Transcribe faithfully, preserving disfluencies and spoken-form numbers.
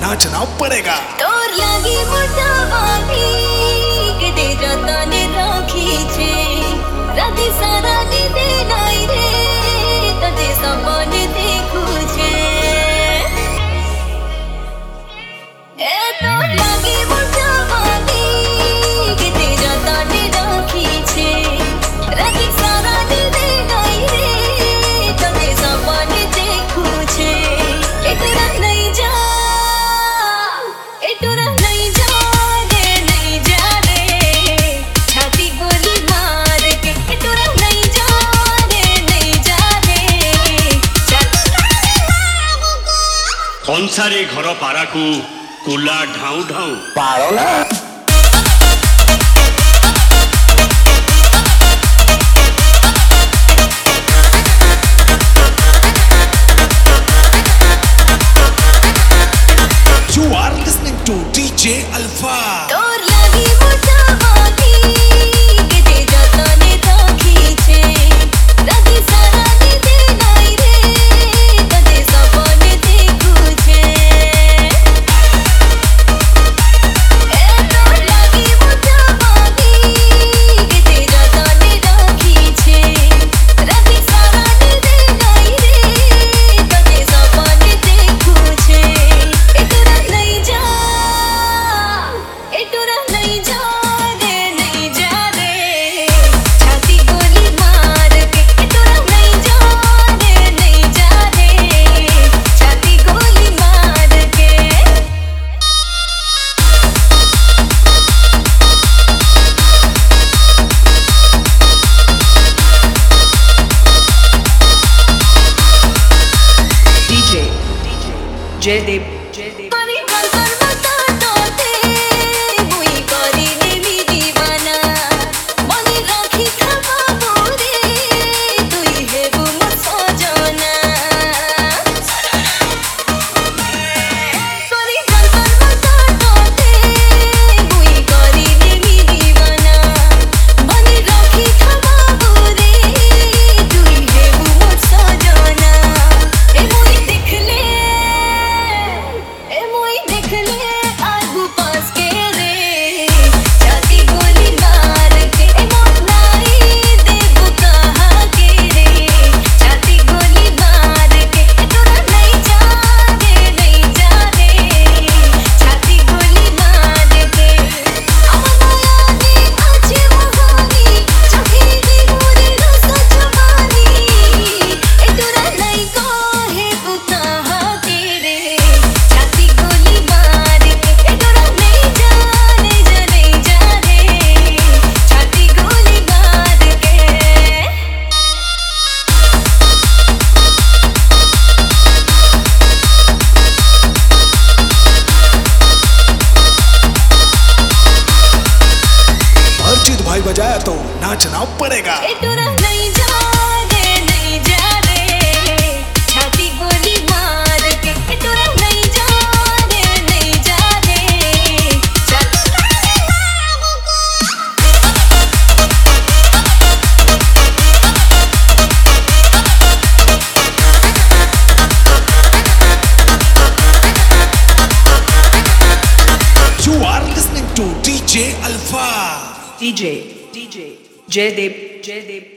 नाचना पड़ेगा। तोर लागी मोटावानी के दे जाता ने राखी छे राती सारा नी दे नाई रे तते सपने देखू छे ए तोर लागी मोटावानी के दे जाता ने राखी छे राती सारा नी दे नाई रे तते सपने देखू छे एकरा नहीं जा कंसारे घर पारा को कुला ढाऊ ढाऊ पारो ना You are listening to D J Alpha. तोर लागी मोटावानी के दे जाता ने राखी छे राती सारा नी दे नाई रे तते सपने देखू छे ए तोर लागी मोटावानी के दे जाता ने राखी छे राती सारा नी दे नाई रे तते सपने देखू छे एकरा नहीं जा एटोरा नहीं जा रे नहीं जा रे छाती गोली मार के एटोरा नहीं जा रे नहीं जा रे छाती गोली मार के D J Jaydev Jaydev पानी गल कर बता तोते मुई करी नेमी दीवाना मनी राखी खमा मोरे तुई हेबु म सजना पानी गल कर बता तोते मुई करी नेमी दीवाना मनी राखी खमा मोरे तुई हेबु म सजना ए मुई देख ले ए मोई देख ले आगू पास के रे छाती गोली मार के ए मोनाई देव कहाँ के रे छाती गोली मार के ए तोरा नहीं जा रे नहीं जा रे छाती गोली मार के अममाया ने आछे मोहानी चोखी दी मोरे रस जवानी ए तोरा नहीं कहे कहाँ के रे छाती गोली मार के ए तोरा नहीं जा नहीं जा नहीं जा रे छाती गोली मार के अर्जित भाई बजाया तो नाचना पड़ेगा। ए तोरा नहीं जा रे नहीं जा रे छाती गोली मार के ए तोरा नहीं जा रे नहीं जा रे छाती गोली You are listening to D J Alpha. D J D J Jaydev Jaydev